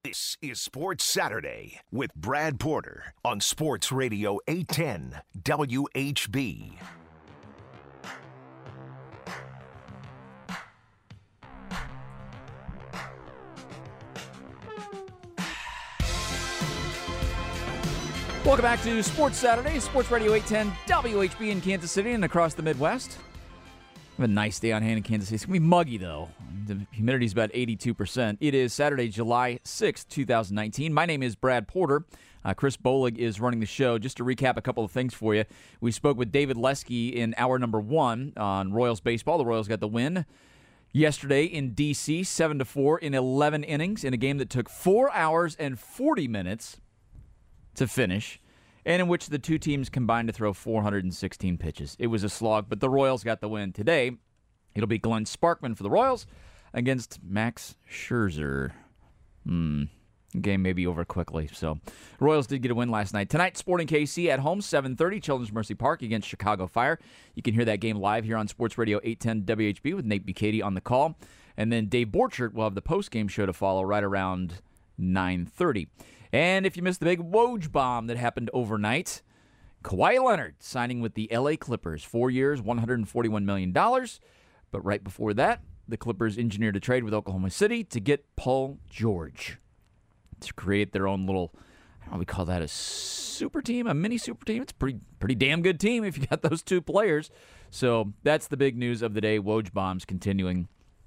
This is Sports Saturday with Brad Porter on Sports Radio 810 WHB. Welcome back to Sports Saturday, Sports Radio 810 WHB in Kansas City and across the Midwest. We have a nice day on hand in Kansas City. It's going to be muggy, though. The humidity is about 82%. It is Saturday, July 6th, 2019. My name is Brad Porter. Chris Bolig is running the show. Just to recap a couple of things for you, we spoke with David Lesky in hour number 1 on Royals baseball. The Royals got the win yesterday in D.C., 7-4 in 11 innings in a game that took 4 hours and 40 minutes to finish, and in which the two teams combined to throw 416 pitches. It was a slog, but the Royals got the win. Today, it'll be Glenn Sparkman for the Royals against Max Scherzer. Game may be over quickly. So, Royals did get a win last night. Tonight, Sporting KC at home, 7:30, Children's Mercy Park against Chicago Fire. You can hear that game live here on Sports Radio 810 WHB with Nate Bukaty on the call. And then Dave Borchert will have the post-game show to follow right around 9:30. And if you missed the big Woj bomb that happened overnight, Kawhi Leonard signing with the LA Clippers, 4 years, $141 million. But right before that, the Clippers engineered a trade with Oklahoma City to get Paul George to create their own little, I don't know, we call that a super team, a mini super team. It's a pretty damn good team if you got those two players. So that's the big news of the day. Woj bombs continuing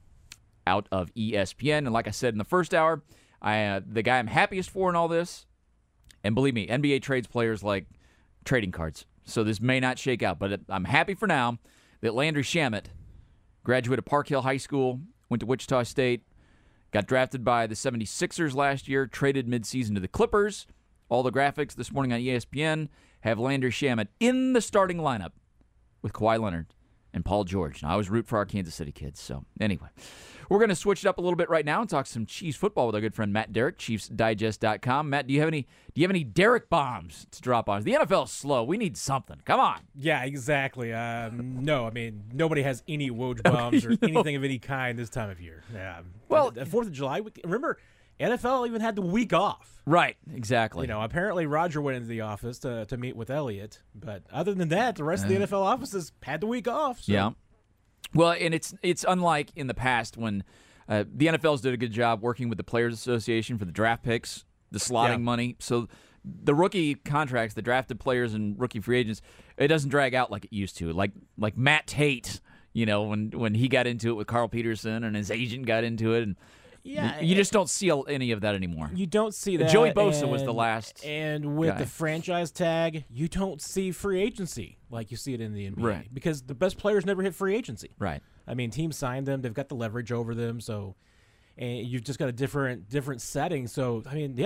out of ESPN. And like I said in the first hour, the guy I'm happiest for in all this, and believe me, NBA trades players like trading cards, so this may not shake out, but I'm happy for now that Landry Shamet, graduate of Park Hill High School, went to Wichita State, got drafted by the 76ers last year, traded midseason to the Clippers. All the graphics this morning on ESPN have Landry Shamet in the starting lineup with Kawhi Leonard and Paul George. Now, I always root for our Kansas City kids, so anyway. We're going to switch it up a little bit right now and talk some Chiefs football with our good friend Matt Derrick, ChiefsDigest.com. Matt, do you have any Derrick bombs to drop on us? The NFL's slow. We need something. Come on. Yeah, exactly. No, I mean, nobody has any Woj bombs or anything of any kind this time of year. Yeah. Well, the 4th of July, remember, NFL even had the week off. Right, exactly. You know, apparently Roger went into the office to meet with Elliott, but other than that, the rest of the NFL offices had the week off. So. Yeah. Well, and it's unlike in the past when the NFL's did a good job working with the Players Association for the draft picks, the slotting money. So the rookie contracts, the drafted players and rookie free agents, it doesn't drag out like it used to. Like Matt Tate, you know, when he got into it with Carl Peterson and his agent got into it, and you just don't see any of that anymore. You don't see that. Joey Bosa was the last. And with guy. the franchise tag, you don't see free agency like you see it in the NBA. Right. Because the best players never hit free agency. Right. I mean, teams sign them. They've got the leverage over them. So, and you've just got a different setting. So,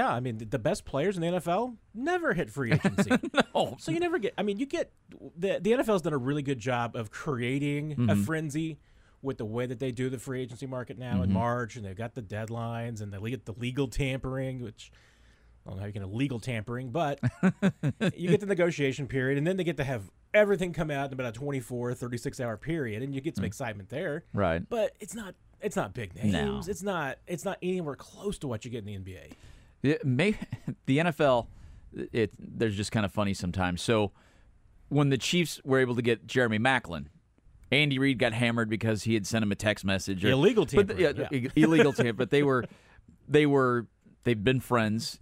the best players in the NFL never hit free agency. No. So you never get. I mean, you get the NFL's done a really good job of creating a frenzy with the way that they do the free agency market now in March, and they've got the deadlines, and they get the legal tampering, which I don't know how you can have legal tampering, but you get the negotiation period, and then they get to have everything come out in about a 24, 36-hour period, and you get some excitement there. Right. But it's not big names. No. It's not anywhere close to what you get in the NBA. The NFL, there's just kind of funny sometimes. So when the Chiefs were able to get Jeremy Maclin, Andy Reid got hammered because he had sent him a text message. Illegal tampering. Illegal tampering. But they've been friends.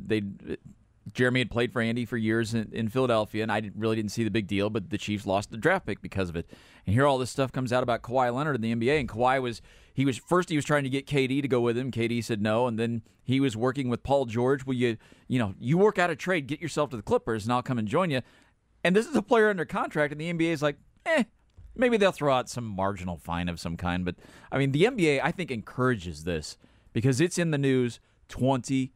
Jeremy had played for Andy for years in Philadelphia, and I really didn't see the big deal, but the Chiefs lost the draft pick because of it. And here all this stuff comes out about Kawhi Leonard in the NBA, and Kawhi was trying to get KD to go with him. KD said no, and then he was working with Paul George. Well, you work out a trade, get yourself to the Clippers, and I'll come and join you. And this is a player under contract, and the NBA is like, maybe they'll throw out some marginal fine of some kind. But, I mean, the NBA, I think, encourages this because it's in the news 24/7.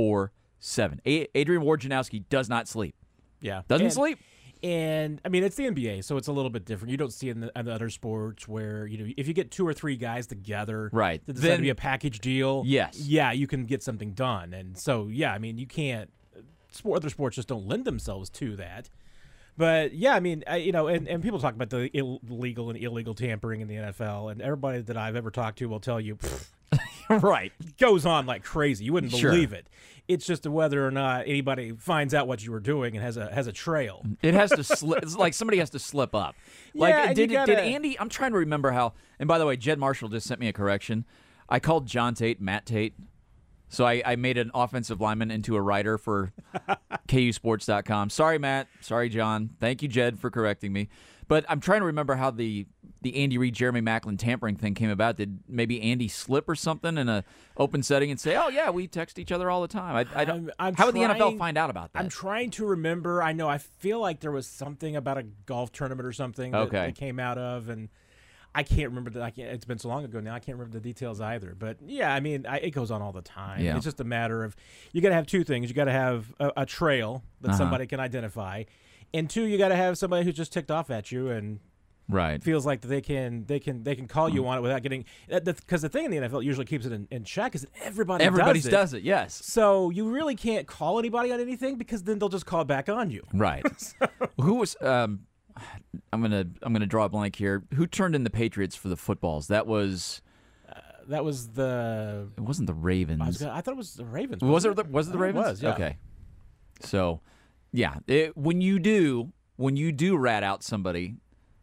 Adrian Wojnarowski does not sleep. Yeah. Doesn't sleep. And, I mean, it's the NBA, so it's a little bit different. You don't see it in other sports where, if you get 2 or 3 guys together, right, that decide to be a package deal, yes, yeah, you can get something done. And so, yeah, I mean, you can't – other sports just don't lend themselves to that. But yeah, I mean, and people talk about the illegal and illegal tampering in the NFL, and everybody that I've ever talked to will tell you, Right. it goes on like crazy. You wouldn't Sure. believe it. It's just whether or not anybody finds out what you were doing and has a trail. It has to slip. It's like somebody has to slip up. Like, Yeah, and did you gotta- Andy? I'm trying to remember how. And by the way, Jed Marshall just sent me a correction. I called John Tate Matt Tate. So I made an offensive lineman into a writer for KUSports.com. Sorry, Matt. Sorry, John. Thank you, Jed, for correcting me. But I'm trying to remember how the Andy Reid, Jeremy Maclin tampering thing came about. Did maybe Andy slip or something in an open setting and say, "Oh yeah, we text each other all the time"? I don't. How would the NFL find out about that? I'm trying to remember. I feel like there was something about a golf tournament or something that it came out of, and I can't remember. It's been so long ago now. I can't remember the details either. But yeah, I mean, it goes on all the time. Yeah. It's just a matter of you got to have two things. You got to have a trail that somebody can identify, and two, you got to have somebody who's just ticked off at you and Right. feels like they can call you on it without getting because the thing in the NFL usually keeps it in check is that everybody does it. Yes. So you really can't call anybody on anything because then they'll just call it back on you. Right. Who was? I'm gonna draw a blank here. Who turned in the Patriots for the footballs? That was. That was the. It wasn't the Ravens. I thought it was the Ravens. Was it the I think Ravens? It was, yeah. Okay. So, yeah, when you do rat out somebody,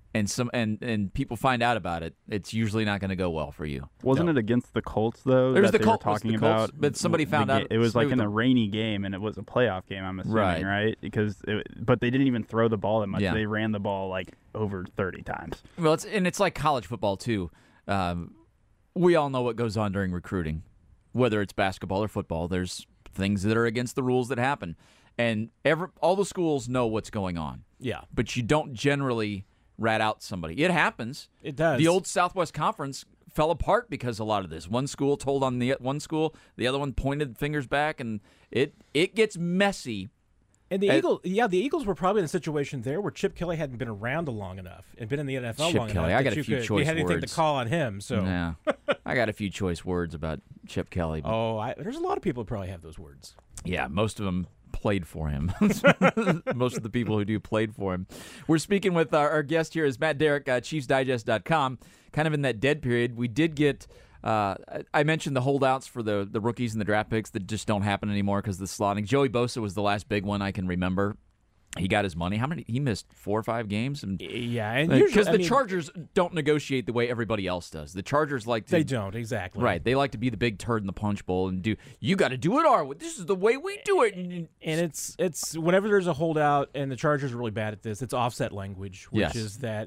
and people find out about it, it's usually not going to go well for you. Wasn't it against the Colts though? It was that the they were Colts, talking the Colts, about, but somebody found out. It was like in the a rainy game, and it was a playoff game. I'm assuming, right? Because, but they didn't even throw the ball that much. Yeah. They ran the ball like over 30 times. Well, it's like college football too. We all know what goes on during recruiting, whether it's basketball or football. There's things that are against the rules that happen, and all the schools know what's going on. Yeah. But you don't generally rat out somebody. It happens. It does. The old Southwest Conference fell apart because a lot of this. One school told on the one school, the other one pointed fingers back, and it gets messy. And the Eagles were probably in a situation there where Chip Kelly hadn't been around long enough and been in the NFL Chip long Kelly, enough. I got a few choice you had anything words. to call on him. So Yeah, I got a few choice words about Chip Kelly. But there's a lot of people who probably have those words. yeah, most of them played for him. Most of the people who do played for him. We're speaking with our guest here is Matt Derrick, ChiefsDigest.com. Kind of in that dead period, we did get. I mentioned the holdouts for the rookies and the draft picks that just don't happen anymore because of the slotting. Joey Bosa was the last big one I can remember. He got his money. How many? He missed 4 or 5 games, and because the Chargers don't negotiate the way everybody else does. The Chargers like to, they don't exactly right. They like to be the big turd in the punch bowl and do. You got to do it our way. This is the way we do it. And it's whenever there's a holdout, and the Chargers are really bad at this. It's offset language, which is that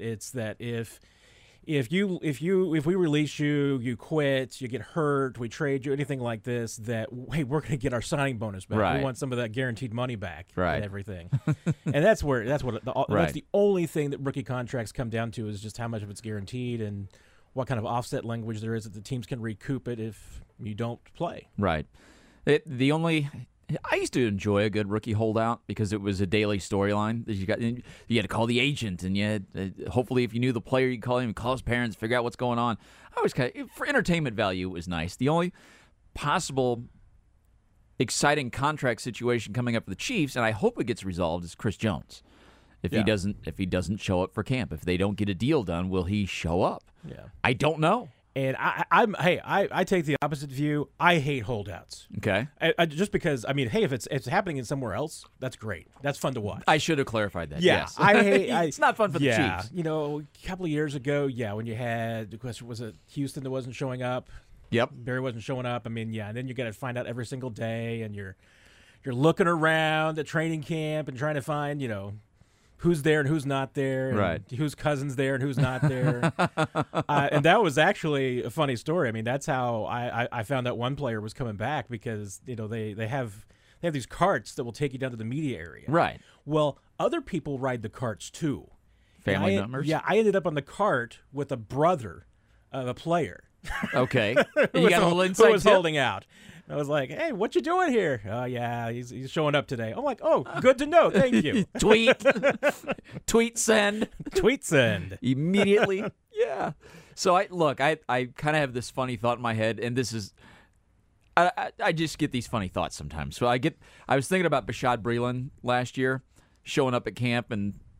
if we release you, you quit, you get hurt, we trade you, anything like this, that hey, we're going to get our signing bonus back. Right. We want some of that guaranteed money back, right. and everything. And that's the only thing that rookie contracts come down to is just how much of it's guaranteed and what kind of offset language there is that the teams can recoup it if you don't play. Right. I used to enjoy a good rookie holdout because it was a daily storyline. You had to call the agent, and you had, hopefully, if you knew the player, you call him, call his parents, figure out what's going on. I was for entertainment value, it was nice. The only possible exciting contract situation coming up for the Chiefs, and I hope it gets resolved, is Chris Jones. If he doesn't show up for camp, if they don't get a deal done, will he show up? Yeah, I don't know. And I take the opposite view. I hate holdouts. Okay. Just because if it's happening in somewhere else, that's great. That's fun to watch. I should have clarified that. Yeah, yes. I hate. It's not fun for the Chiefs. A couple of years ago, when you had the question, was it Houston that wasn't showing up? Yep. Barry wasn't showing up. And then you got to find out every single day, and you're looking around at training camp and trying to find who's there and who's not there, and right? Whose cousin's there and who's not there. And that was actually a funny story. I mean, that's how I found out one player was coming back because they have these carts that will take you down to the media area. Right. Well, other people ride the carts too. Family members. Yeah, I ended up on the cart with a brother of a player. Okay. You got a little insight. Who was holding out. I was like, "Hey, what you doing here?" "Oh yeah, he's showing up today." I'm like, "Oh, good to know. Thank you." Tweet send immediately. Yeah. So I kind of have this funny thought in my head, and this is, I just get these funny thoughts sometimes. So I was thinking about Bashaud Breeland last year, showing up at camp and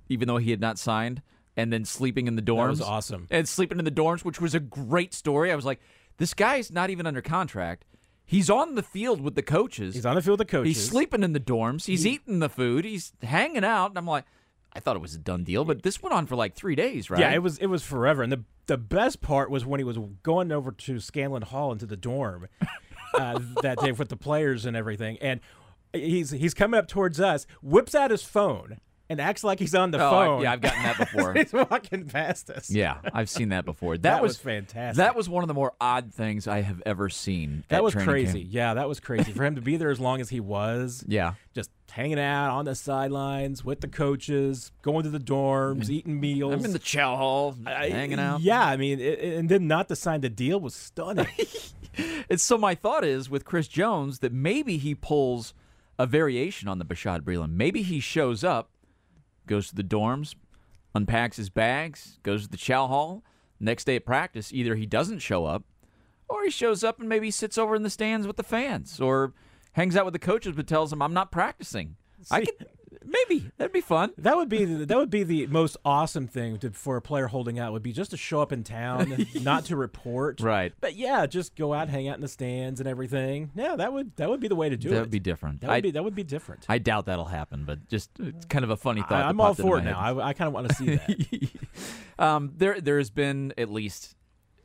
even though he had not signed, and then sleeping in the dorms. That was awesome. And sleeping in the dorms, which was a great story. I was like, this guy's not even under contract. He's on the field with the coaches. He's on the field with the coaches. He's sleeping in the dorms. He's eating the food. He's hanging out. And I'm like, I thought it was a done deal, but this went on for like 3 days, right? Yeah, it was forever. And the best part was when he was going over to Scanlon Hall into the dorm that day with the players and everything. And he's coming up towards us, whips out his phone, and acts like he's on the phone. Yeah, I've gotten that before. He's walking past us. Yeah, I've seen that before. That was fantastic. That was one of the more odd things I have ever seen. That was crazy. Camp. Yeah, that was crazy. For him to be there as long as he was. Yeah. Just hanging out on the sidelines with the coaches, going to the dorms, eating meals. I'm in the chow hall, hanging out. Yeah, I mean, and then not to sign the deal was stunning. And so my thought is with Chris Jones that maybe he pulls a variation on the Bashaud Breeland. Maybe he shows up, goes to the dorms, unpacks his bags, goes to the chow hall. Next day at practice, either he doesn't show up, or he shows up and maybe sits over in the stands with the fans, or hangs out with the coaches but tells them, I'm not practicing. Maybe. That'd be fun. That would be the most awesome thing for a player holding out would be just to show up in town, not to report. Right. But yeah, just go out, hang out in the stands and everything. Yeah, that would be the way to do it. That would be different. That would be different. I doubt that'll happen, but just it's kind of a funny thought. I'm all for it now. I kind of want to see that. There has been, at least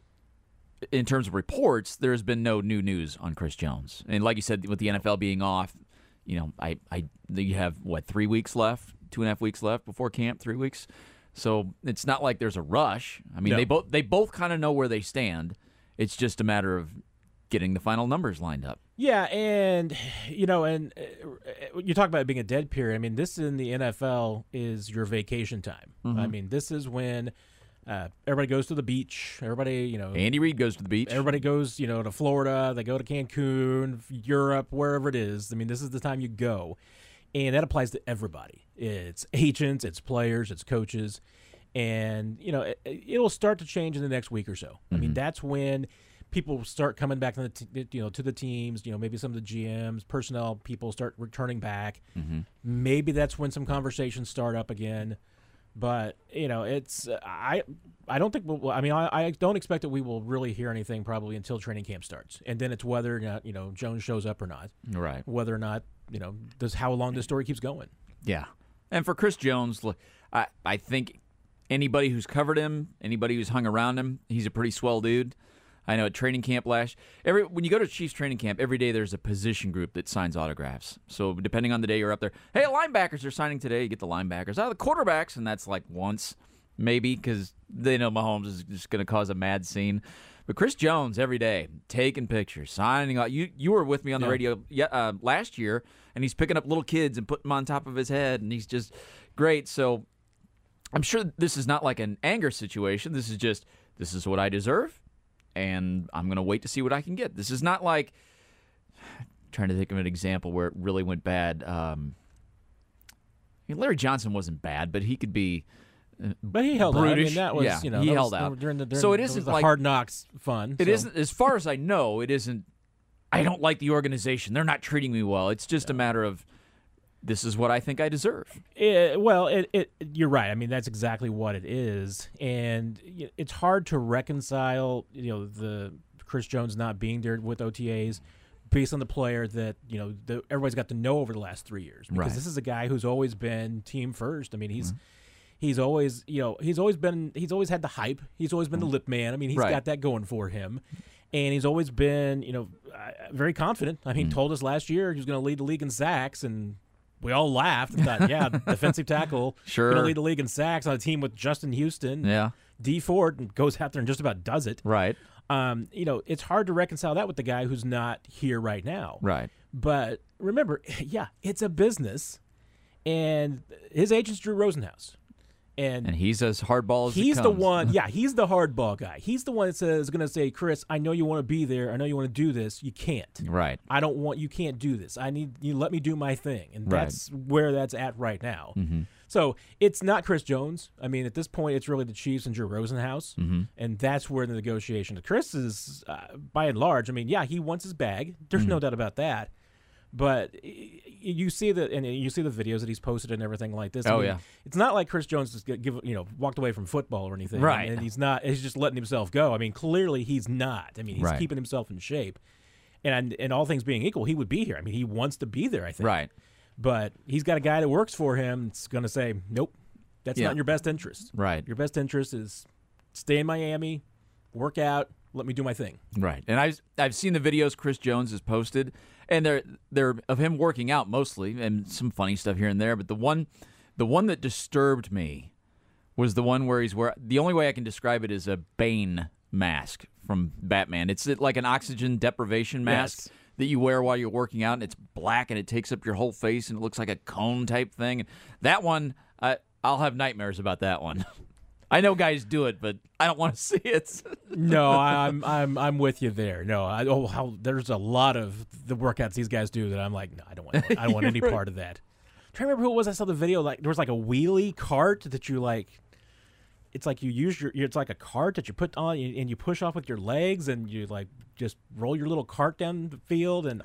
in terms of reports, there has been no new news on Chris Jones. And like you said, with the NFL being off, you have 3 weeks left, 2.5 weeks left before camp, 3 weeks. So it's not like there's a rush. I mean, no. they both kind of know where they stand. It's just a matter of getting the final numbers lined up. Yeah, and you talk about it being a dead period. I mean, this in the NFL is your vacation time. Mm-hmm. I mean, this is when everybody goes to the beach. Everybody, Andy Reid goes to the beach. Everybody goes, to Florida. They go to Cancun, Europe, wherever it is. I mean, this is the time you go. And that applies to everybody. It's agents, it's players, it's coaches. And, it'll start to change in the next week or so. Mm-hmm. I mean, that's when people start coming back to the teams. Maybe some of the GMs, personnel people start returning back. Mm-hmm. Maybe that's when some conversations start up again. But it's I don't think I don't expect that we will really hear anything probably until training camp starts, and then it's whether or not Jones shows up or not, right? Whether or not how long this story keeps going. Yeah, and for Chris Jones, look, I think anybody who's covered him, anybody who's hung around him, he's a pretty swell dude. I know at training camp when you go to Chiefs training camp, every day there's a position group that signs autographs. So depending on the day you're up there, hey, linebackers are signing today. You get the linebackers. The quarterbacks, and that's like once, maybe, because they know Mahomes is just going to cause a mad scene. But Chris Jones, every day, taking pictures, signing out. You were with me on the radio last year, and he's picking up little kids and putting them on top of his head, and he's just great. So I'm sure this is not like an anger situation. This is what I deserve. And I'm going to wait to see what I can get. This is not like – trying to think of an example where it really went bad. Larry Johnson wasn't bad, but he could be but he held brutish. out. I mean, that was, he held out. During so it isn't the like Hard Knocks fun. It isn't, as far as I know, it isn't – I don't like the organization. They're not treating me well. It's just a matter of this is what I think I deserve. You're right. I mean, that's exactly what it is. And it's hard to reconcile, the Chris Jones not being there with OTAs based on the player that, everybody's got to know over the last 3 years. Because This is a guy who's always been team first. I mean, he's always, he's always had the hype. He's always been the lip man. I mean, he's got that going for him. And he's always been, very confident. I mean, told us last year he was going to lead the league in sacks, and we all laughed and thought, yeah, defensive tackle, sure, going to lead the league in sacks on a team with Justin Houston. Yeah. Dee Ford goes out there and just about does it. Right. It's hard to reconcile that with the guy who's not here right now. Right. But remember, it's a business, and his agent's Drew Rosenhaus. And he's as hardball as he's it the comes. one. Yeah, he's the hardball guy. He's the one that is going to say, Chris, I know you want to be there. I know you want to do this. You can't. Right. You can't do this. I need you. Let me do my thing. And that's where that's at right now. Mm-hmm. So it's not Chris Jones. I mean, at this point, it's really the Chiefs and Drew Rosenhaus. Mm-hmm. And that's where the negotiation. Chris is, by and large, I mean, he wants his bag. There's no doubt about that. But you see the videos that he's posted and everything like this. Yeah. It's not like Chris Jones just walked away from football or anything. Right. And he's not. He's just letting himself go. I mean, clearly he's not. I mean, he's Right. keeping himself in shape. And all things being equal, he would be here. I mean, he wants to be there, I think. Right. But he's got a guy that works for him. It's going to say, nope, that's not in your best interest. Right. Your best interest is stay in Miami, work out, let me do my thing. Right. And I've seen the videos Chris Jones has posted, and they're of him working out mostly, and some funny stuff here and there. But the one that disturbed me was the one where the only way I can describe it is a Bane mask from Batman. It's like an oxygen deprivation mask that you wear while you're working out, and it's black and it takes up your whole face and it looks like a cone type thing. That one, I'll have nightmares about that one. I know guys do it, but I don't want to see it. No, I'm with you there. No, there's a lot of the workouts these guys do that I'm like, no, I don't want any part of that. I'm trying to remember who it was. I saw the video. Like there was like a wheelie cart that you like. It's like you use it's like a cart that you put on and you push off with your legs and you like just roll your little cart down the field and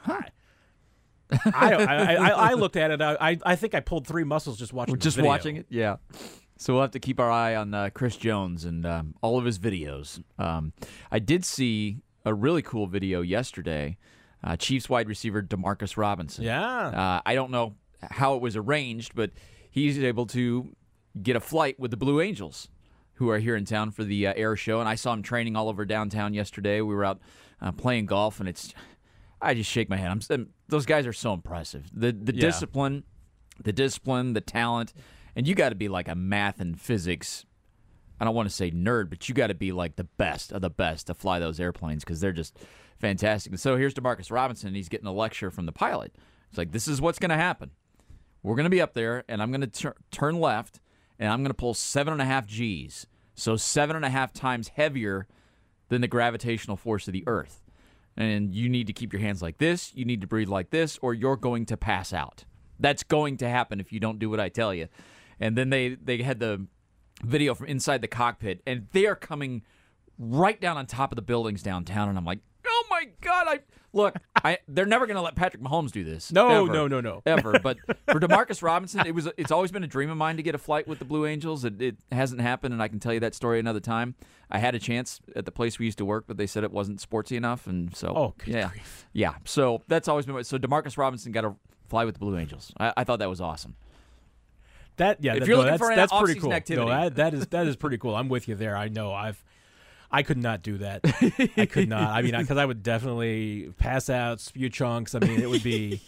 I looked at it. I think I pulled 3 muscles just watching. Just watching it, yeah. So we'll have to keep our eye on Chris Jones and all of his videos. I did see a really cool video yesterday. Chiefs wide receiver DeMarcus Robinson. Yeah. I don't know how it was arranged, but he's able to get a flight with the Blue Angels, who are here in town for the air show. And I saw him training all over downtown yesterday. We were out playing golf, and I just shake my head. Those guys are so impressive. The discipline, the talent, and you got to be like a math and physics. I don't want to say nerd, but you got to be like the best of the best to fly those airplanes because they're just fantastic. And so here's DeMarcus Robinson. He's getting a lecture from the pilot. It's like, this is what's going to happen. We're going to be up there, and I'm going to turn left, and I'm going to pull 7.5 Gs, so 7.5 times heavier than the gravitational force of the Earth. And you need to keep your hands like this, you need to breathe like this, or you're going to pass out. That's going to happen if you don't do what I tell you. And then they had the video from inside the cockpit, and they are coming right down on top of the buildings downtown, and I'm like, oh my God, they're never going to let Patrick Mahomes do this. No. Ever. But for DeMarcus Robinson, it's always been a dream of mine to get a flight with the Blue Angels. It hasn't happened, and I can tell you that story another time. I had a chance at the place we used to work, but they said it wasn't sportsy enough, and so grief. Yeah. So that's always been so DeMarcus Robinson got to fly with the Blue Angels. I thought that was awesome. That's pretty cool. Activity. No, that is pretty cool. I'm with you there. I know I could not do that. I could not. I mean, because I would definitely pass out, spew chunks. I mean, it would be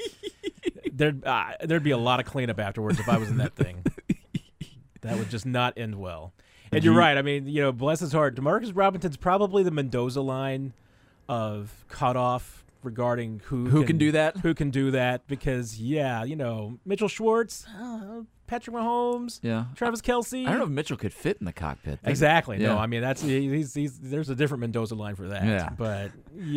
there'd be a lot of cleanup afterwards if I was in that thing. That would just not end well. And you're right. I mean, bless his heart, DeMarcus Robinson's probably the Mendoza line of cutoff regarding who can do that. Who can do that? Because Mitchell Schwartz, Patrick Mahomes, Travis Kelce. I don't know if Mitchell could fit in the cockpit. Exactly. Yeah. No, I mean there's a different Mendoza line for that. Yeah. But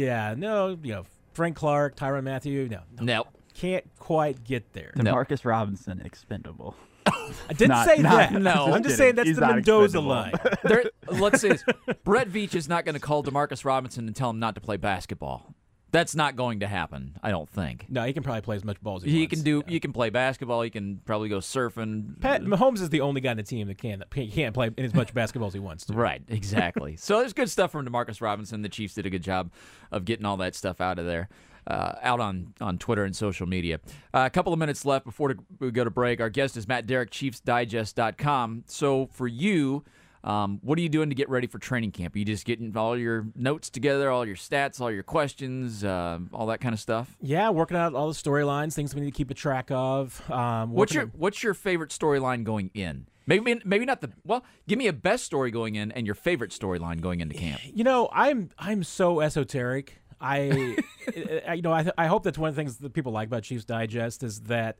Frank Clark, Tyrann Mathieu, no, can't quite get there. DeMarcus Robinson, expendable. I didn't say that. No, I'm just saying that's the Mendoza line. Let's say this. Brett Veach is not going to call DeMarcus Robinson and tell him not to play basketball. That's not going to happen, I don't think. No, he can probably play as much ball as he wants. He can play basketball. He can probably go surfing. Mahomes is the only guy in the team that can't play in as much basketball as he wants to. Right, exactly. So there's good stuff from DeMarcus Robinson. The Chiefs did a good job of getting all that stuff out of there, out on Twitter and social media. A couple of minutes left before we go to break. Our guest is Matt Derrick, ChiefsDigest.com. So for you, what are you doing to get ready for training camp? Are you just getting all your notes together, all your stats, all your questions, all that kind of stuff? Yeah, working out all the storylines, things we need to keep a track of. What's your favorite storyline going in? Maybe not give me a best story going in and your favorite storyline going into camp. I'm so esoteric. I hope that's one of the things that people like about Chiefs Digest is that,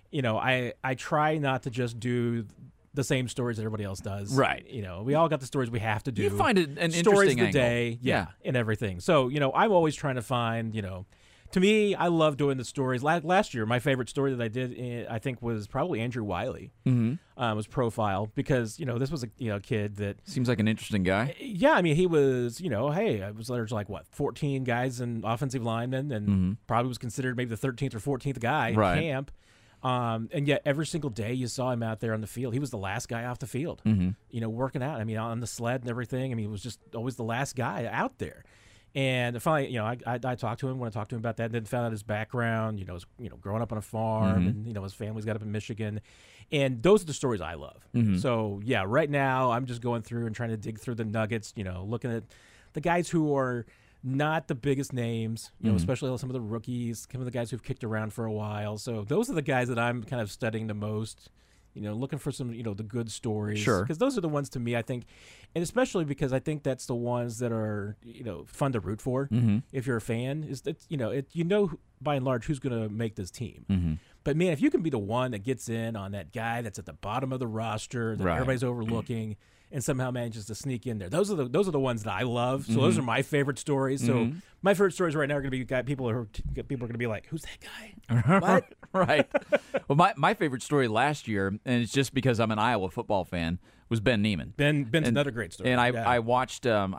I try not to just do the same stories that everybody else does. Right. We all got the stories we have to do. You find it an stories interesting of the angle. day, and everything. So, I'm always trying to find, To me, I love doing the stories. Last year, my favorite story that I did, I think, was probably Andrew Wiley. Was profile because this was a kid that seems like an interesting guy. Yeah, I mean he was there's like 14 guys in offensive linemen and probably was considered maybe the 13th or 14th guy in camp. And yet every single day you saw him out there on the field. He was the last guy off the field, working out. I mean, on the sled and everything. I mean, he was just always the last guy out there. And finally, I talked to him when I talked to him about that, and then found out his background, growing up on a farm, and, his family's got up in Michigan. And those are the stories I love. So, yeah, right now I'm just going through and trying to dig through the nuggets, looking at the guys who are not the biggest names, especially some of the rookies, some of the guys who've kicked around for a while. So those are the guys that I'm kind of studying the most. Looking for some, the good stories. Sure. Because those are the ones to me, I think, and especially because I think that's the ones that are, fun to root for. If you're a fan, is that, by and large who's going to make this team. But man, if you can be the one that gets in on that guy that's at the bottom of the roster that everybody's overlooking and somehow manages to sneak in there, those are the ones that I love. So those are my favorite stories. So my favorite stories right now are going to be people are going to be like, who's that guy? What? Right. Well, my favorite story last year, and it's just because I'm an Iowa football fan, was Ben Niemann. Ben's another great story. And I watched a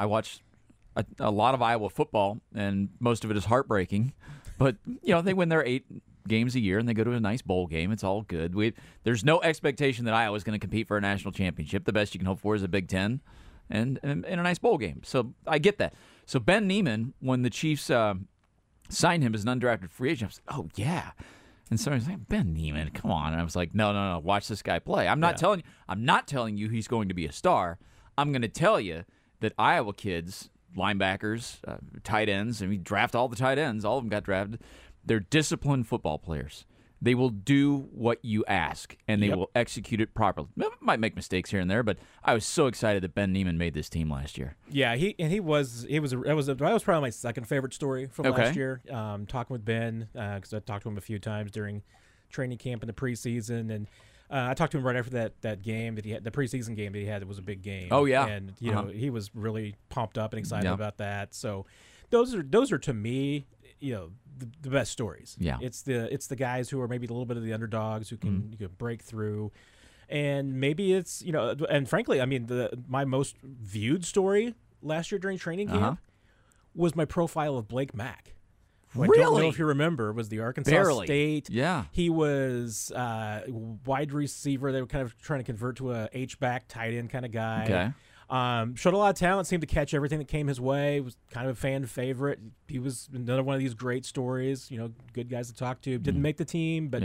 lot of Iowa football, and most of it is heartbreaking. But they win their 8 games a year, and they go to a nice bowl game. It's all good. There's no expectation that Iowa's going to compete for a national championship. The best you can hope for is a Big Ten and a nice bowl game. So I get that. So Ben Niemann, when the Chiefs signed him as an undrafted free agent, I was like, oh yeah. And somebody's like, Ben Niemann, come on. And I was like, no, watch this guy play. I'm not telling you he's going to be a star. I'm going to tell you that Iowa kids, linebackers, tight ends, and we draft all the tight ends. All of them got drafted. They're disciplined football players. They will do what you ask, and they will execute it properly. Might make mistakes here and there, but I was so excited that Ben Niemann made this team last year. Yeah, that was probably my second favorite story from last year. Talking with Ben, because I talked to him a few times during training camp in the preseason, and I talked to him right after that game that he had, the preseason game that he had. It was a big game. Oh yeah, and he was really pumped up and excited about that. So those are to me, the best stories. Yeah, it's the guys who are maybe a little bit of the underdogs who can break through, and maybe it's and frankly, I mean my most viewed story last year during training camp was my profile of Blake Mack. Who really? I don't know if you remember, was the Arkansas State. Yeah. He was wide receiver. They were kind of trying to convert to a H-back tight end kind of guy. Okay. Showed a lot of talent, seemed to catch everything that came his way, was kind of a fan favorite. He was another one of these great stories, good guys to talk to. Didn't make the team, but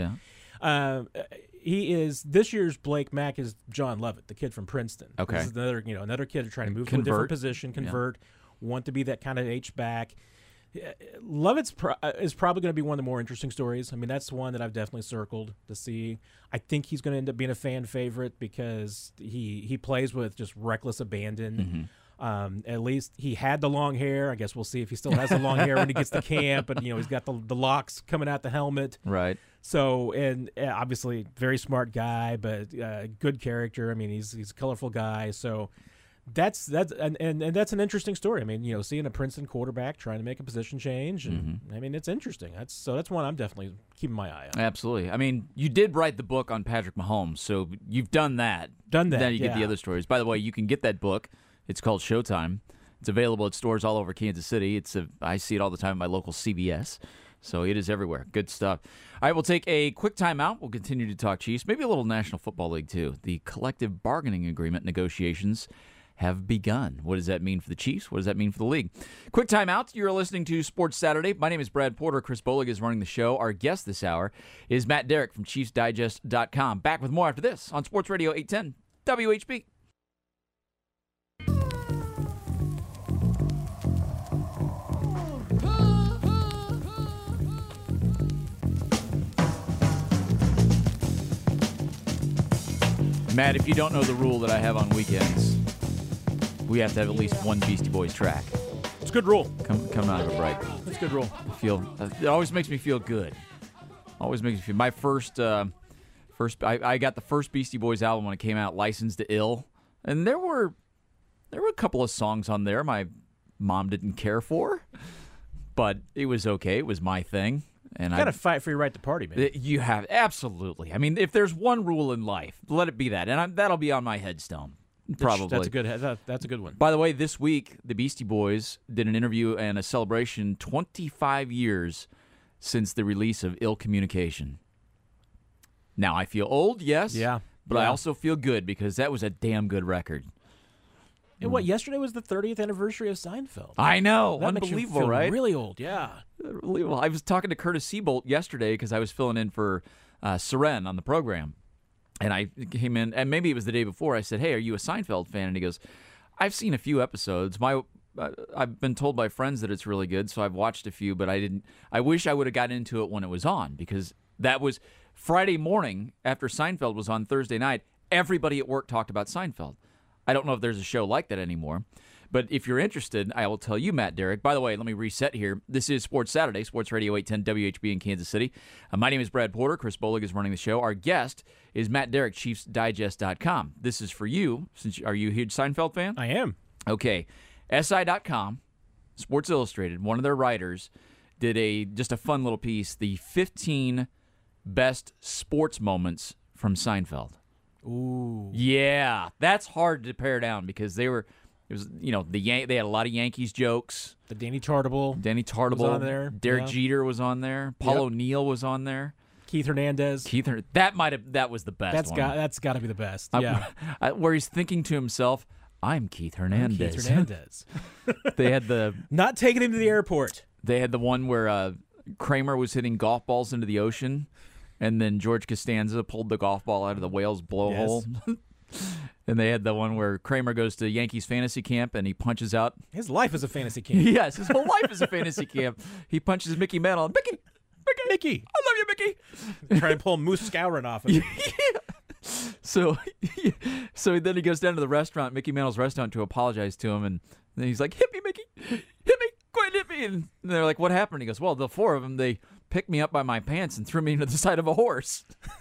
he is, this year's Blake Mack is John Lovett, the kid from Princeton. Okay. This is another kid trying to move to a different position, want to be that kind of H-back. Lovett is probably going to be one of the more interesting stories. I mean, that's one that I've definitely circled to see. I think he's going to end up being a fan favorite because he plays with just reckless abandon. At least he had the long hair. I guess we'll see if he still has the long hair when he gets to camp. But he's got the locks coming out the helmet. Right. So, and obviously very smart guy, but good character. I mean, he's a colorful guy. So. That's an interesting story. I mean, seeing a Princeton quarterback trying to make a position change, and I mean, it's interesting. That's one I'm definitely keeping my eye on. Absolutely. I mean, you did write the book on Patrick Mahomes, so you've done that. Then you get the other stories. By the way, you can get that book. It's called Showtime. It's available at stores all over Kansas City. I see it all the time at my local CVS. So it is everywhere. Good stuff. All right, we'll take a quick timeout. We'll continue to talk Chiefs, maybe a little National Football League too. The collective bargaining agreement negotiations have begun. What does that mean for the Chiefs? What does that mean for the league? Quick timeout. You're listening to Sports Saturday. My name is Brad Porter. Chris Bolig is running the show. Our guest this hour is Matt Derrick from ChiefsDigest.com. Back with more after this on Sports Radio 810 WHB. Matt, if you don't know the rule that I have on weekends, we have to have at least one Beastie Boys track. It's a good rule. Coming out of a break. It's a good rule. It always makes me feel good. Always makes me feel. My I got the first Beastie Boys album when it came out, Licensed to Ill, and there were a couple of songs on there my mom didn't care for, but it was okay. It was my thing. And You got to fight for your right to party, man. You have, absolutely. I mean, if there's one rule in life, let it be that. And that'll be on my headstone, probably. That's a good one. By the way, this week, the Beastie Boys did an interview and a celebration 25 years since the release of Ill Communication. Now, I feel old, yes. Yeah. But I also feel good because that was a damn good record. And yesterday was the 30th anniversary of Seinfeld. I know. That Unbelievable, makes you feel right? really old, yeah. Unbelievable. I was talking to Curtis Seabolt yesterday because I was filling in for Seren on the program. And I came in, and maybe it was the day before, I said, hey, are you a Seinfeld fan? And he goes, I've seen a few episodes. I've been told by friends that it's really good, so I've watched a few, but I didn't. I wish I would have gotten into it when it was on, because that was Friday morning after Seinfeld was on Thursday night. Everybody at work talked about Seinfeld. I don't know if there's a show like that anymore. But if you're interested, I will tell you, Matt Derrick. By the way, let me reset here. This is Sports Saturday, Sports Radio 810 WHB in Kansas City. My name is Brad Porter. Chris Bolig is running the show. Our guest is Matt Derrick, ChiefsDigest.com. This is for you. Are you a huge Seinfeld fan? I am. Okay. SI.com, Sports Illustrated, one of their writers, did just a fun little piece, the 15 best sports moments from Seinfeld. Ooh. Yeah, that's hard to pare down because they had a lot of Yankees jokes. The Danny Tartable was on there. Derek Jeter was on there. Paul O'Neill was on there. Keith Hernandez. That was the best one. That's got to be the best. Yeah. Where he's thinking to himself, I'm Keith Hernandez. They had not taking him to the airport. They had the one where Kramer was hitting golf balls into the ocean, and then George Costanza pulled the golf ball out of the whale's blowhole. Yes. And they had the one where Kramer goes to Yankees fantasy camp and he punches out. His life is a fantasy camp. Yes, his whole life is a fantasy camp. He punches Mickey Mantle. Mickey, I love you, Mickey. Trying to pull Moose Scourin off of him. So then he goes down to the restaurant, Mickey Mantle's restaurant, to apologize to him, and then he's like, "Hit me, Mickey, hit me, go ahead, hit me." And they're like, "What happened?" He goes, "Well, the four of them, they picked me up by my pants and threw me into the side of a horse."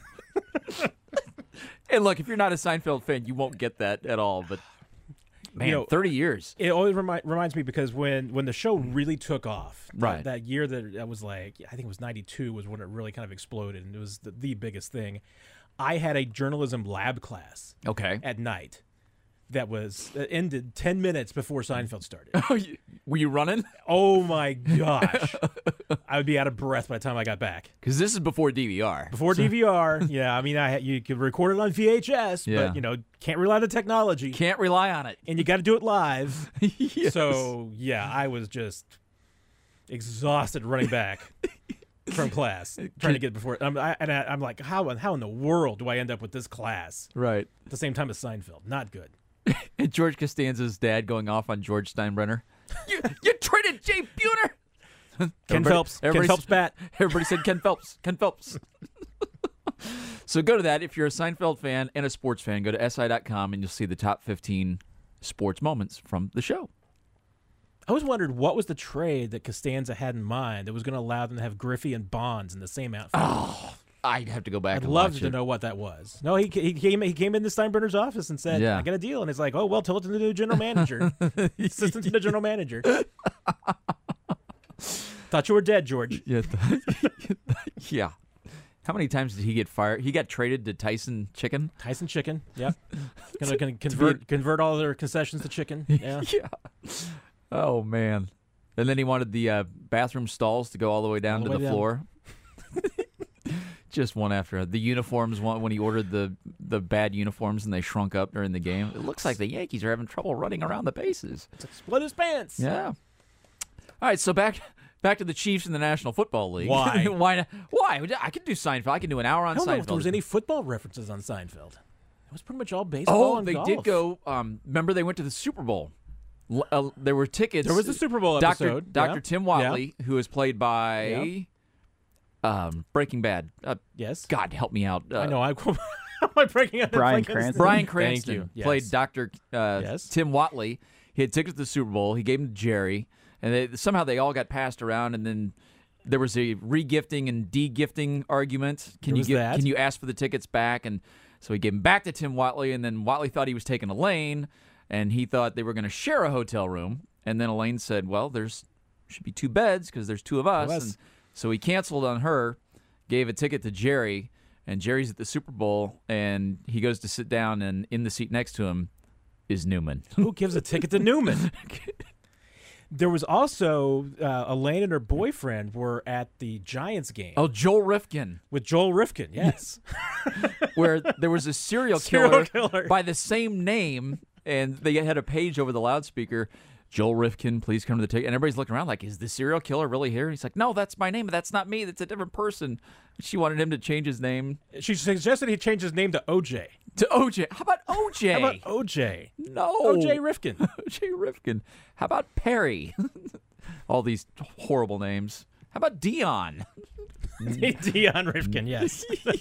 And look, if you're not a Seinfeld fan, you won't get that at all. But man, 30 years. It always reminds me because when the show really took off, right? That year that was like, I think it was 92 was when it really kind of exploded, and it was the biggest thing. I had a journalism lab class at night that ended 10 minutes before Seinfeld started. Were you running? Oh, my gosh. I would be out of breath by the time I got back. Because this is before DVR. DVR, yeah. I mean, you could record it on VHS, but, can't rely on the technology. Can't rely on it. And you got to do it live. Yes. So, yeah, I was just exhausted running back. From class, trying to get before, I'm like, how in the world do I end up with this class? Right at the same time as Seinfeld, not good. And George Costanza's dad going off on George Steinbrenner. You traded Jay Buhner. Ken Phelps bat. Everybody said Ken Phelps. Ken Phelps. So go to that if you're a Seinfeld fan and a sports fan. Go to SI.com and you'll see the top 15 sports moments from the show. I always wondered what was the trade that Costanza had in mind that was going to allow them to have Griffey and Bonds in the same outfit. Oh, I'd have to go back. I'd love to know what that was. No, he came into Steinbrenner's office and said, "I got a deal," and it's like, "Oh well, tell it to the new general manager, assistant to the general manager." Thought you were dead, George. Yeah. Yeah. How many times did he get fired? He got traded to Tyson Chicken. Tyson Chicken. Yeah. Gonna convert all their concessions to chicken. Yeah. Yeah. Oh, man. And then he wanted the bathroom stalls to go all the way down to the floor. Just one after. The uniforms, when he ordered the bad uniforms and they shrunk up during the game. It looks like the Yankees are having trouble running around the bases. It's like split his pants. Yeah. All right, so back to the Chiefs in the National Football League. Why? Why? I could do Seinfeld. I could do an hour on Seinfeld. I don't know if there was any football references on Seinfeld. It was pretty much all baseball and golf. They did go. Remember, they went to the Super Bowl. There were tickets. There was the Super Bowl episode. Dr. Tim Whatley, who is played by Breaking Bad. Yes. God, help me out. I know. I'm breaking out. Bryan Cranston. Bryan Cranston Thank you. Yes. played Dr. Tim Whatley. He had tickets to the Super Bowl. He gave them to Jerry. And somehow they all got passed around, and then there was a re-gifting and de-gifting argument. Can you ask for the tickets back? And so he gave them back to Tim Whatley, and then Whatley thought he was taking Elaine, and he thought they were going to share a hotel room. And then Elaine said, well, there's should be 2 beds because there's 2 of us. Yes. And so he canceled on her, gave a ticket to Jerry, and Jerry's at the Super Bowl, and he goes to sit down, and in the seat next to him is Newman. Who gives a ticket to Newman? There was also Elaine and her boyfriend were at the Giants game. Oh, Joel Rifkin. With Joel Rifkin, yes. Where there was a serial killer by the same name, and they had a page over the loudspeaker, Joel Rifkin, please come to the ticket. And everybody's looking around like, is the serial killer really here? He's like, no, that's my name, but that's not me. That's a different person. She wanted him to change his name. She suggested he change his name to OJ. To OJ. How about OJ? How about OJ? No. OJ Rifkin. OJ Rifkin. How about Perry? All these horrible names. How about Dion? Dion Rifkin, yes.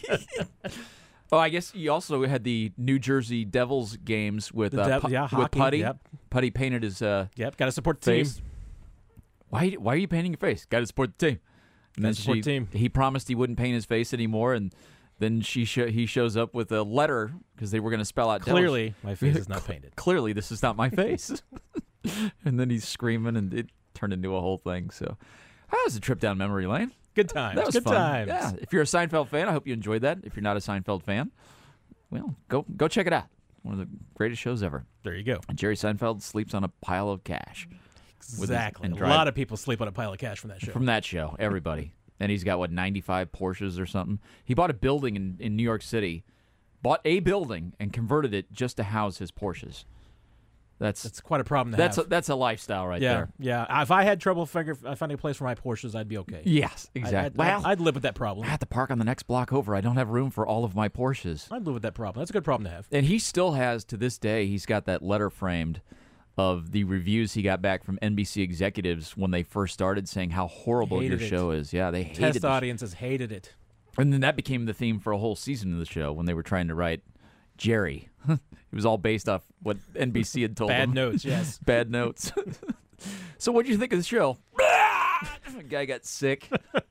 Oh, I guess you also had the New Jersey Devils games with hockey, with Putty. Yep. Putty painted his got to support the face. team. Why are you painting your face? Got to support the team. And then support team. He promised he wouldn't paint his face anymore, and then he shows up with a letter because they were going to spell out clearly Devils. my face is not painted. Clearly, this is not my face. And then he's screaming, and it turned into a whole thing. So that was a trip down memory lane. Good times. That was Good fun. times. Yeah. If you're a Seinfeld fan, I hope you enjoyed that. If you're not a Seinfeld fan, well, go check it out. One of the greatest shows ever. There you go. And Jerry Seinfeld sleeps on a pile of cash. Exactly. A lot of people sleep on a pile of cash from that show. From that show, everybody. And he's got, 95 Porsches or something? He bought a building in New York City, bought a building, and converted it just to house his Porsches. That's quite a problem to have. That's a lifestyle right there. Yeah. If I had trouble finding a place for my Porsches, I'd be okay. Yes, exactly. I'd live with that problem. I have to park on the next block over. I don't have room for all of my Porsches. I'd live with that problem. That's a good problem to have. And he still has, to this day, he's got that letter framed of the reviews he got back from NBC executives when they first started saying how horrible your show is. Yeah, they hated it. Test audiences hated it. And then that became the theme for a whole season of the show when they were trying to write Jerry. It was all based off what NBC had told them. Bad notes, yes. Bad notes. So what did you think of the show? The guy got sick.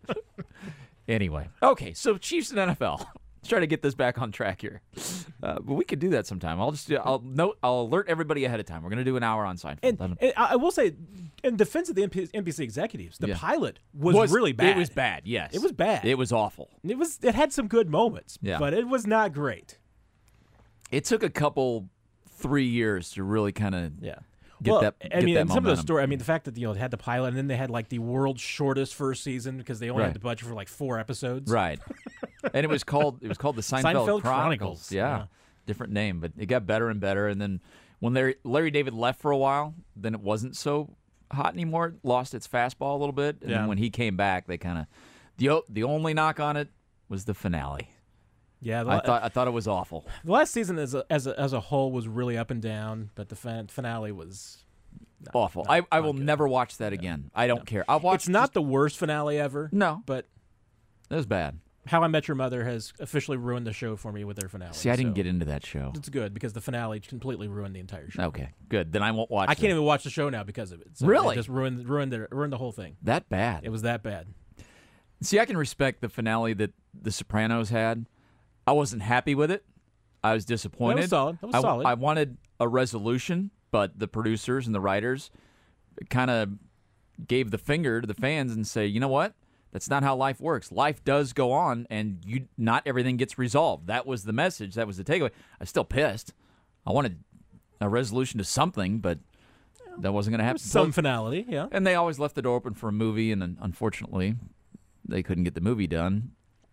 Anyway. Okay, so Chiefs and NFL. Let's try to get this back on track here. But we could do that sometime. I'll alert everybody ahead of time. We're going to do an hour on Seinfeld. And I will say, in defense of the NBC executives, the pilot was really bad. It was bad, yes. It was bad. It was awful. It had some good moments, but it was not great. It took a couple 3 years to really kind of get that. And some of the story. the fact that it had the pilot, and then they had like the world's shortest first season because they only had the budget for like 4 episodes. Right. And it was called the Seinfeld Chronicles. Yeah. Different name, but it got better and better. And then when Larry David left for a while, then it wasn't so hot anymore. It lost its fastball a little bit. And then when he came back, they kind of the only knock on it was the finale. Yeah, I thought it was awful. The last season as a whole was really up and down, but the finale was awful. I will never watch that again. I don't care. I'll watch. It's not the worst finale ever. No, but it was bad. How I Met Your Mother has officially ruined the show for me with their finale. See, I didn't get into that show. It's good because the finale completely ruined the entire show. Okay, good. Then I won't watch. I can't even watch the show now because of it. So really? It just ruined the whole thing. That bad? It was that bad. See, I can respect the finale that The Sopranos had. I wasn't happy with it. I was disappointed. That was solid. I wanted a resolution, but the producers and the writers kind of gave the finger to the fans and say, you know what? That's not how life works. Life does go on, and not everything gets resolved. That was the message. That was the takeaway. I was still pissed. I wanted a resolution to something, but that wasn't going to happen. Some finality, yeah. And they always left the door open for a movie, and unfortunately, they couldn't get the movie done.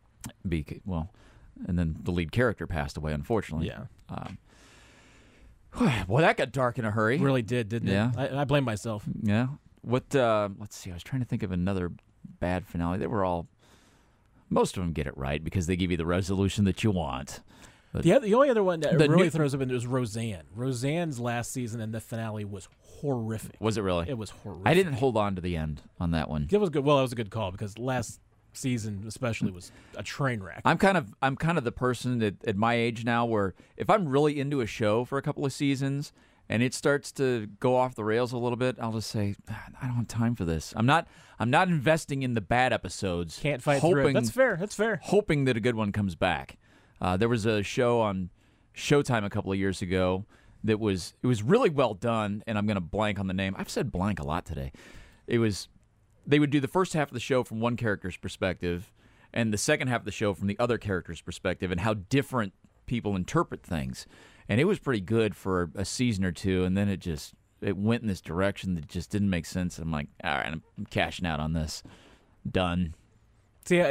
And then the lead character passed away, unfortunately. Yeah. Well, that got dark in a hurry. It really did, didn't it? I blame myself. Yeah. Let's see. I was trying to think of another bad finale. Most of them get it right because they give you the resolution that you want. But the only other one that really throws up in was Roseanne. Roseanne's last season and the finale was horrific. Was it really? It was horrific. I didn't hold on to the end on that one. It was good. Well, it was a good call because last season especially was a train wreck. I'm kind of the person at my age now where if I'm really into a show for a couple of seasons and it starts to go off the rails a little bit, I'll just say, I don't have time for this. I'm not investing in the bad episode. Can't fight through it. That's fair. Hoping that a good one comes back. There was a show on Showtime a couple of years ago that was really well done, and I'm going to blank on the name. I've said blank a lot today. It was they would do the first half of the show from one character's perspective and the second half of the show from the other character's perspective and how different people interpret things. And it was pretty good for a season or two, and then it went in this direction that just didn't make sense. I'm like, all right, I'm cashing out on this. Done. See,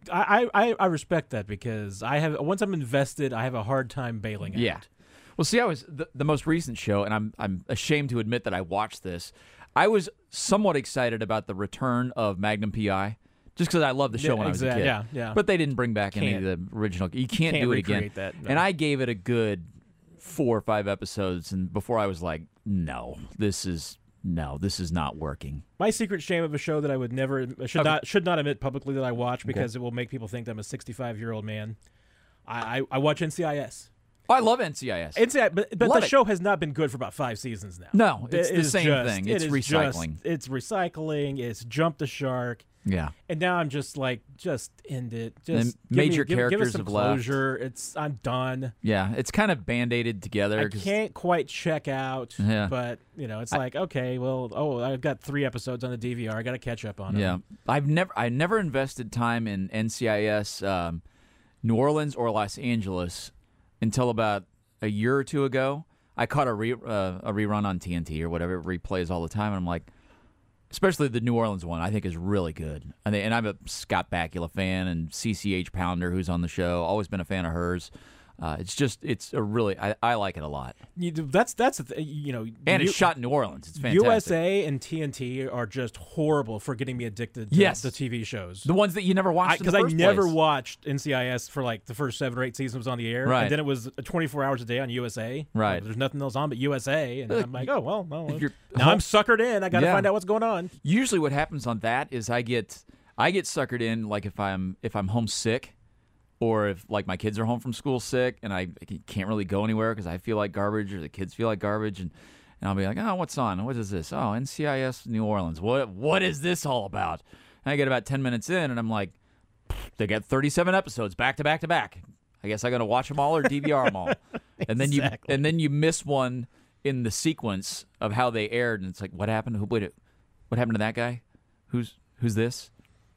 I respect that because once I'm invested, I have a hard time bailing out. Yeah. Well, see, I was the most recent show, and I'm ashamed to admit that I watched this. I was somewhat excited about the return of Magnum P.I. just because I loved the show when I was a kid. Yeah. But they didn't bring back any of the original. You can't do it again. That, no. And I gave it a good 4 or 5 episodes, and before I was like, no, this is not working. My secret shame of a show that I would never should not admit publicly that I watch because it will make people think that I'm a 65-year-old man. I watch NCIS. Oh, I love NCIS. But the show has not been good for about 5 seasons now. No, it's the same thing. It's recycling. It's recycling. It's jump the shark. Yeah. And now I'm just like, just end it. Just major give characters us some have left. closure. I'm done. Yeah, it's kind of band-aided together. I can't quite check out. Yeah. But it's like, okay, well, I've got 3 episodes on the DVR. I got to catch up on them. Yeah, I never invested time in NCIS, New Orleans or Los Angeles until about a year or two ago. I caught a rerun on TNT or whatever. It replays all the time, and I'm like, especially the New Orleans one, I think is really good. And I'm a Scott Bakula fan and CCH Pounder, who's on the show. Always been a fan of hers. It's a really I like it a lot. That's the thing, and it's shot in New Orleans. It's fantastic. USA and TNT are just horrible for getting me addicted to the TV shows. The ones that you never watched because I never watched NCIS for like the first 7 or 8 seasons was on the air, right. And then it was 24 hours a day on USA. Right. There's nothing else on but USA, and I'm like, oh well, now I'm I'm suckered in. I got to find out what's going on. Usually, what happens on that is I get suckered in like if I'm homesick. Or if, like, my kids are home from school sick and I can't really go anywhere because I feel like garbage or the kids feel like garbage, and I'll be like, oh, what's on? What is this? Oh, NCIS New Orleans. What is this all about? And I get about 10 minutes in, and I'm like, they got 37 episodes back to back to back. I guess I got to watch them all or DVR them all. And then you miss one in the sequence of how they aired, and it's like, what happened? What happened to that guy? Who's this?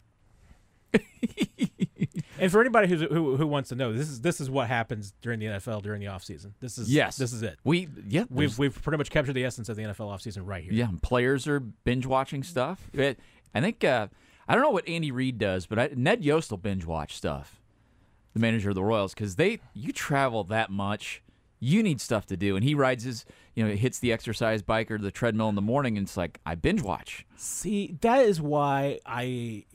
And for anybody who wants to know, this is what happens during the NFL during the offseason. This is it. We've pretty much captured the essence of the NFL offseason right here. Yeah, players are binge watching stuff. I think I don't know what Andy Reid does, but Ned Yost will binge watch stuff. The manager of the Royals, because you travel that much, you need stuff to do, and he rides his hits the exercise bike or the treadmill in the morning, and it's like I binge watch. See, that is why I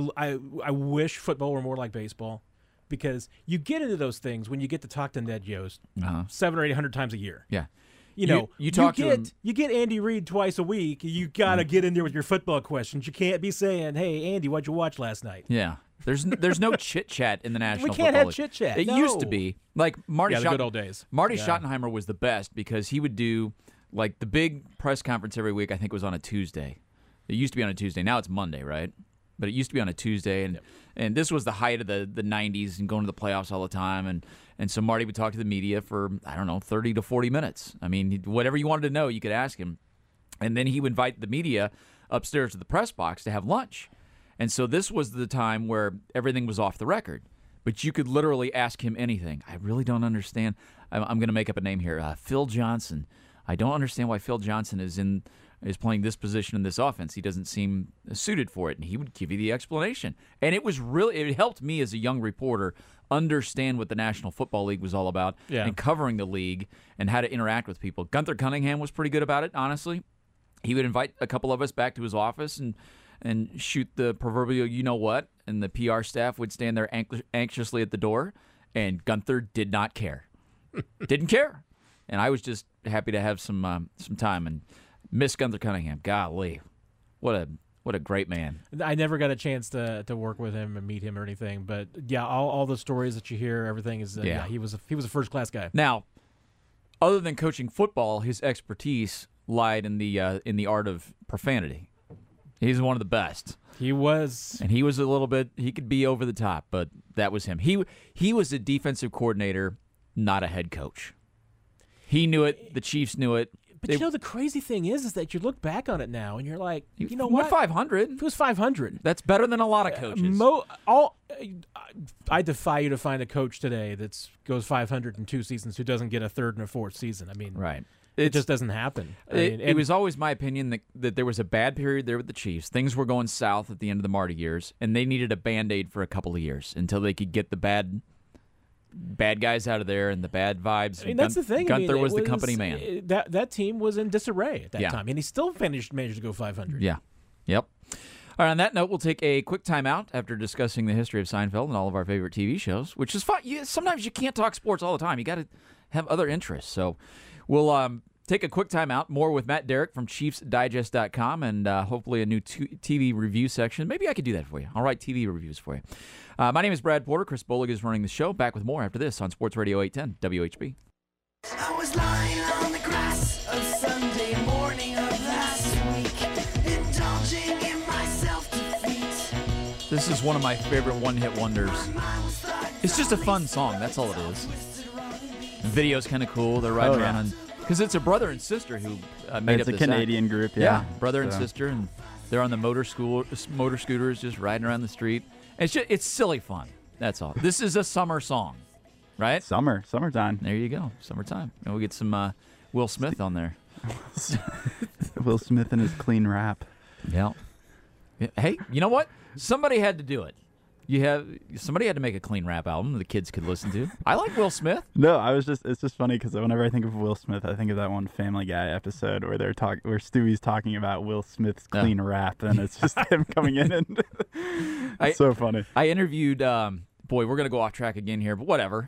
wish football were more like baseball, because you get into those things when you get to talk to Ned Yost 700 or 800 times a year. Yeah, you get Andy Reid twice a week. You gotta get in there with your football questions. You can't be saying, "Hey, Andy, what'd you watch last night?" Yeah. There's no chit chat in the National Football League. We can't have chit chat. It used to be like Marty. The good old days. Marty Schottenheimer was the best because he would do like the big press conference every week. I think was on a Tuesday. It used to be on a Tuesday. Now it's Monday, right? But it used to be on a Tuesday, and this was the height of the 90s and going to the playoffs all the time, and so Marty would talk to the media for 30 to 40 minutes. I mean, whatever you wanted to know, you could ask him, and then he would invite the media upstairs to the press box to have lunch. And so this was the time where everything was off the record, but you could literally ask him anything. I really don't understand. I'm going to make up a name here. Phil Johnson. I don't understand why Phil Johnson is playing this position in this offense. He doesn't seem suited for it, and he would give you the explanation. And it helped me as a young reporter understand what the National Football League was all about and covering the league and how to interact with people. Gunther Cunningham was pretty good about it, honestly. He would invite a couple of us back to his office and shoot the proverbial you-know-what, and the PR staff would stand there anxiously at the door, and Gunther did not care. Didn't care. And I was just happy to have some time and miss Gunther Cunningham. Golly, what a great man. I never got a chance to work with him and meet him or anything, but yeah, all the stories that you hear, everything is he was a first-class guy. Now, other than coaching football, his expertise lied in the art of profanity. He's one of the best. He was. And he was a little bit, he could be over the top, but that was him. He was a defensive coordinator, not a head coach. He knew it. The Chiefs knew it. But the crazy thing is that you look back on it now and you're like, you know what? what? 500. If it was 500. That's better than a lot of coaches. I defy you to find a coach today that goes 500 in 2 seasons who doesn't get a third and a fourth season. I mean, right. It just doesn't happen. It was always my opinion that there was a bad period there with the Chiefs. Things were going south at the end of the Marty years, and they needed a Band-Aid for a couple of years until they could get the bad guys out of there and the bad vibes. I mean, that's the thing. Gunther was the company man. That team was in disarray at that time, and he still managed to go 500. Yeah. Yep. All right, on that note, we'll take a quick timeout after discussing the history of Seinfeld and all of our favorite TV shows, which is fun. Sometimes you can't talk sports all the time. You got to have other interests. So we'll take a quick timeout. More with Matt Derrick from ChiefsDigest.com and hopefully a new TV review section. Maybe I could do that for you. I'll write TV reviews for you. My name is Brad Porter. Chris Bolig is running the show. Back with more after this on Sports Radio 810 WHB. I was lying on the grass of Sunday morning of last week, indulging in my self-defeat. This is one of my favorite one-hit wonders. It's just a fun song. That's all it is. The video's kind of cool. They're riding around on... Because it's a brother and sister who made up this It's a Canadian group, yeah. Brother and sister, and they're on the motor scooters just riding around the street. It's silly fun. That's all. This is a summer song, right? Summertime. There you go, summertime. And we'll get some Will Smith on there. Will Smith and his clean rap. Yeah. Hey, you know what? Somebody had to do it. Somebody had to make a clean rap album the kids could listen to. I like Will Smith. No, it's just funny because whenever I think of Will Smith, I think of that one Family Guy episode where where Stewie's talking about Will Smith's clean rap, and it's just him coming in, and it's so funny. I interviewed. Boy, we're gonna go off track again here, but whatever.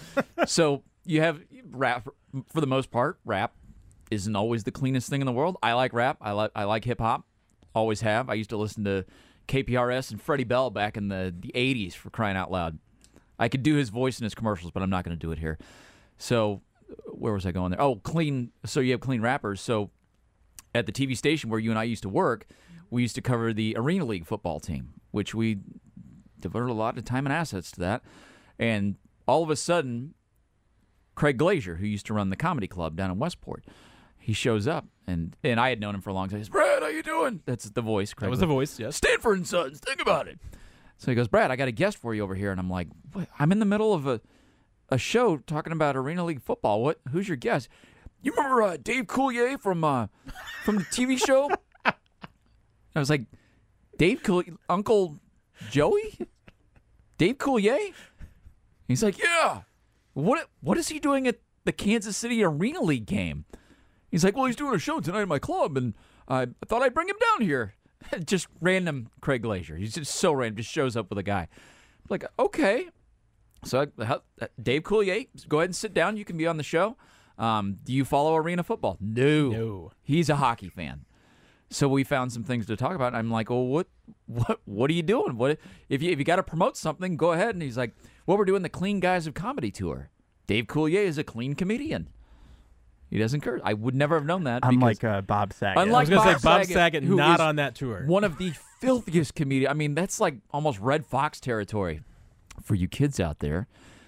So you have rap for the most part. Rap isn't always the cleanest thing in the world. I like rap. I like hip hop. Always have. I used to listen to KPRS and Freddie Bell back in the 80s, for crying out loud. I could do his voice in his commercials, but I'm not going to do it here. So where was I going there? Oh, clean. So you have clean rappers. So at the TV station where you and I used to work, we used to cover the Arena League football team, which we devoted a lot of time and assets to that. And all of a sudden, Craig Glazier, who used to run the comedy club down in Westport, he shows up, and I had known him for a long time. He says, "Brad, how you doing?" That's the voice. Craig that was the voice, yes. Stanford & Sons, think about it. So he goes, "Brad, I got a guest for you over here." And I'm like, what? I'm in the middle of a show talking about Arena League football. Who's your guest? You remember Dave Coulier from the TV show? I was like, Dave Coulier? Uncle Joey? Dave Coulier? He's like, yeah. What is he doing at the Kansas City Arena League game? He's like, well, he's doing a show tonight at my club, and I thought I'd bring him down here. Just random Craig Glazier. He's just so random. Just shows up with a guy. I'm like, okay. So Dave Coulier, go ahead and sit down. You can be on the show. Do you follow arena football? No. He's a hockey fan. So we found some things to talk about. I'm like, well, what are you doing? What if you got to promote something? Go ahead. And he's like, well, we're doing the Clean Guys of Comedy tour. Dave Coulier is a clean comedian. He doesn't curse. I would never have known that. Unlike Bob Saget. I was going to say Bob Saget not on that tour. One of the filthiest comedians. I mean, that's like almost Red Fox territory for you kids out there.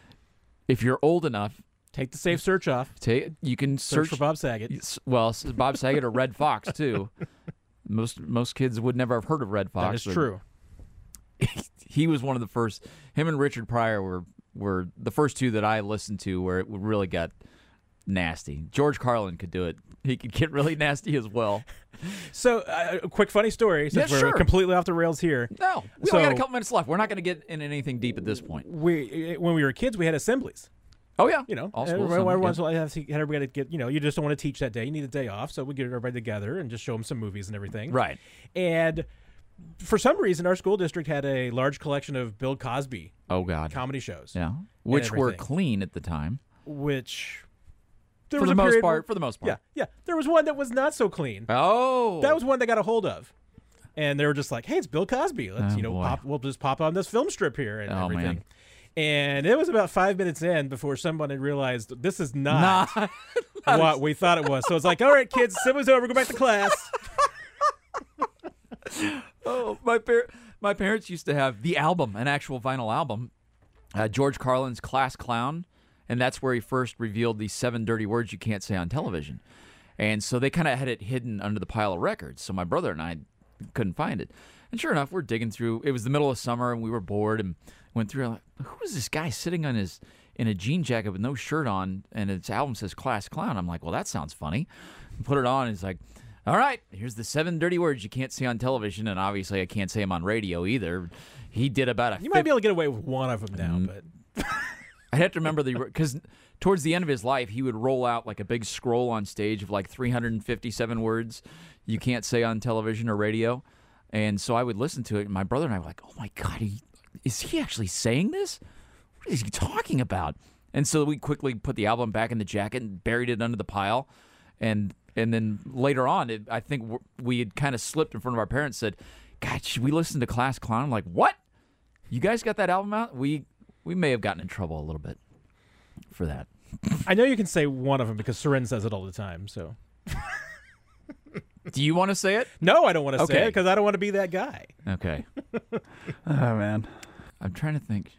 If you're old enough, take the safe search off. You can search for Bob Saget. Well, Bob Saget or Red Fox too. Most kids would never have heard of Red Fox. That is true. He was one of the first. Him and Richard Pryor were the first two that I listened to where it really got nasty. George Carlin could do it. He could get really nasty as well. So, a quick funny story, since we're completely off the rails here. No, we only got a couple minutes left. We're not going to get in anything deep at this point. When we were kids, we had assemblies. Oh, yeah. All schools. Everybody get, you just don't want to teach that day. You need a day off, so we get everybody together and just show them some movies and everything. Right. And for some reason, our school district had a large collection of Bill Cosby comedy shows. Yeah. Which were clean at the time. Which... For the most part. Yeah. There was one that was not so clean. Oh. That was one they got a hold of. And they were just like, hey, it's Bill Cosby. Let's, we'll just pop on this film strip here and everything. Man. And it was about 5 minutes in before somebody realized this is not what we thought it was. So it's like, all right, kids, summer's over. Go back to class. Oh, my parents used to have the album, an actual vinyl album, George Carlin's Class Clown. And that's where he first revealed the 7 dirty words you can't say on television. And so they kind of had it hidden under the pile of records. So my brother and I couldn't find it. And sure enough, we're digging through. It was the middle of summer, and we were bored and went through. I'm like, who is this guy sitting in a jean jacket with no shirt on, and his album says Class Clown? I'm like, well, that sounds funny. Put it on, and he's like, all right, here's the 7 dirty words you can't say on television, and obviously I can't say them on radio either. He did about a... You might be able to get away with one of them now, but... I'd have to remember because towards the end of his life, he would roll out like a big scroll on stage of like 357 words you can't say on television or radio. And so I would listen to it, and my brother and I were like, oh, my God, is he actually saying this? What is he talking about? And so we quickly put the album back in the jacket and buried it under the pile. And then later on, I think we had kind of slipped in front of our parents and said, God, should we listen to Class Clown? I'm like, what? You guys got that album out? We may have gotten in trouble a little bit for that. I know you can say one of them because Soren says it all the time, so... Do you want to say it? No, I don't want to say Okay. it because I don't want to be that guy. Okay. Oh, man. I'm trying to think.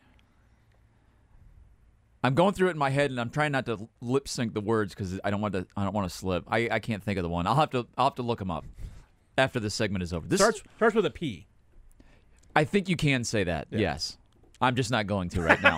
I'm going through it in my head, and I'm trying not to lip sync the words because I don't want to slip. I can't think of the one. I'll have to look them up after this segment is over. This starts with a P. I think you can say that. Yeah. Yes. I'm just not going to right now.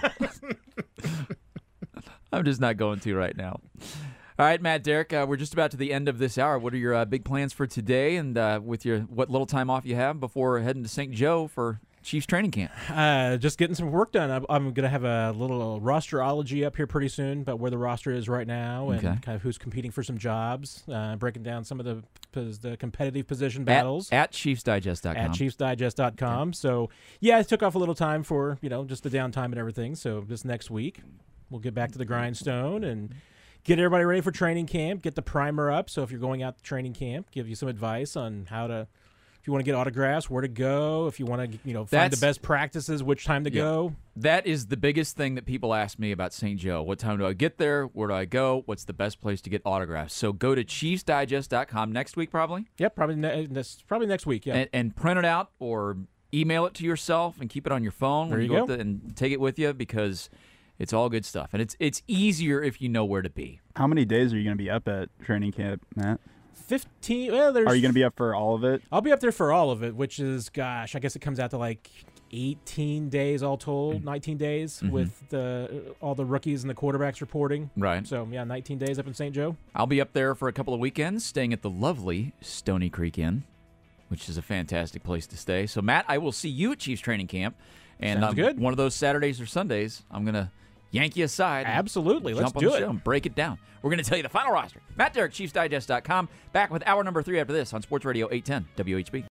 I'm just not going to right now. All right, Matt, Derek, we're just about to the end of this hour. What are your big plans for today, and with your what little time off you have before heading to St. Joe for Chiefs training camp? Just getting some work done. I'm going to have a little rosterology up here pretty soon about where the roster is right now and Okay. kind of who's competing for some jobs, breaking down some of the competitive position battles. At ChiefsDigest.com. At ChiefsDigest.com. Okay. So, yeah, I took off a little time for, just the downtime and everything. So this next week, we'll get back to the grindstone and get everybody ready for training camp, get the primer up. So if you're going out to training camp, give you some advice on how to, if you want to get autographs, where to go, if you want to, find the best practices, which time to go. That is the biggest thing that people ask me about St. Joe. What time do I get there? Where do I go? What's the best place to get autographs? So go to ChiefsDigest.com next week probably. Yep, probably next week, yeah. And print it out or email it to yourself and keep it on your phone. There when you go. go. And take it with you because it's all good stuff. And it's easier if you know where to be. How many days are you going to be up at training camp, Matt? 15. Well, there's. Are you going to be up for all of it? I'll be up there for all of it, which is, gosh, I guess it comes out to like 18 days all told, 19 days with all the rookies and the quarterbacks reporting. Right. So, yeah, 19 days up in St. Joe. I'll be up there for a couple of weekends, staying at the lovely Stony Creek Inn, which is a fantastic place to stay. So, Matt, I will see you at Chiefs training camp. And Sounds good. One of those Saturdays or Sundays, I'm going to yank you aside. Absolutely. Let's Jump on do the it. show and break it down. We're going to tell you the final roster. Matt Derrick, ChiefsDigest.com. Back with hour number 3 after this on Sports Radio 810 WHB.